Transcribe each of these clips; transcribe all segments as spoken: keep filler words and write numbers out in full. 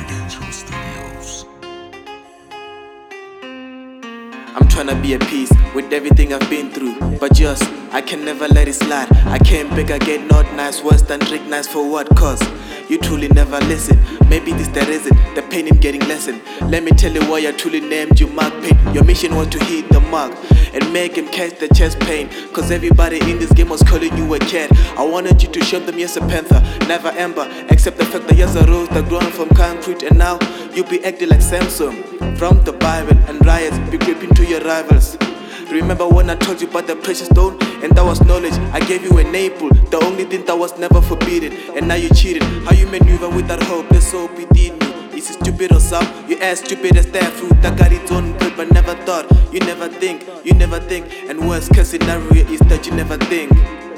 Confidential Studios. I'm tryna be at peace with everything I've been through, but just, I can never let it slide. I came big, I get not nice, worse than drink nice for what cause? You truly never listen, maybe this that is it, the pain in getting lessened. Let me tell you why I truly named you Mark Pain. Your mission was to hit the mark and make him catch the chest pain, cause everybody in this game was calling you a cat. I wanted you to show them you're a panther, never amber, except the fact that you're a rose that grown from concrete. And now you be acting like Samson from the Bible, and riots be creeping to your rivals. Remember when I told you about the precious stone, and that was knowledge? I gave you an apple, the only thing that was never forbidden, and now you cheated. How you maneuver with that hope, that's so within you. Is it stupid or some? You as stupid as that fruit that got its own good but never thought. You never think, you never think, and worst case scenario is that you never think.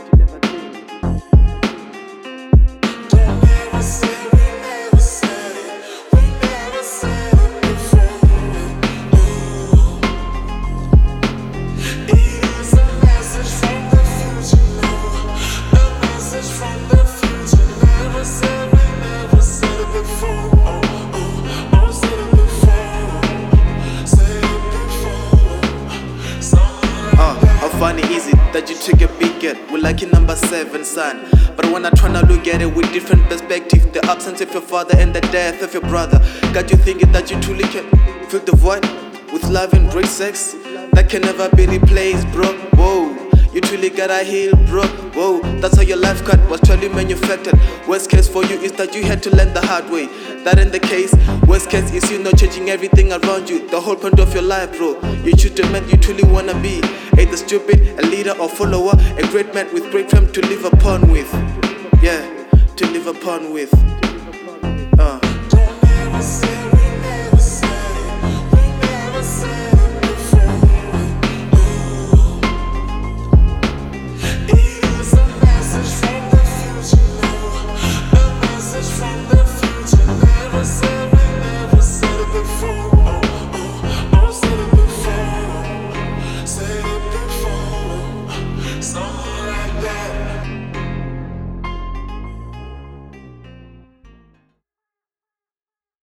Funny is it that you took a big get with like your number seven son, but when I tryna look at it with different perspective, the absence of your father and the death of your brother got you thinking that you truly can fill the void with love and great sex that can never be replaced, bro. Whoa, you truly gotta heal, bro. Whoa, that's how your life cut was truly manufactured. Worst case for you is that you had to learn the hard way. That ain't the case. Worst case is you not changing everything around you. The whole point of your life, bro. You choose the man you truly wanna be. Either stupid, a leader or follower, a great man with great fame to live upon with. Yeah, to live upon with. Uh.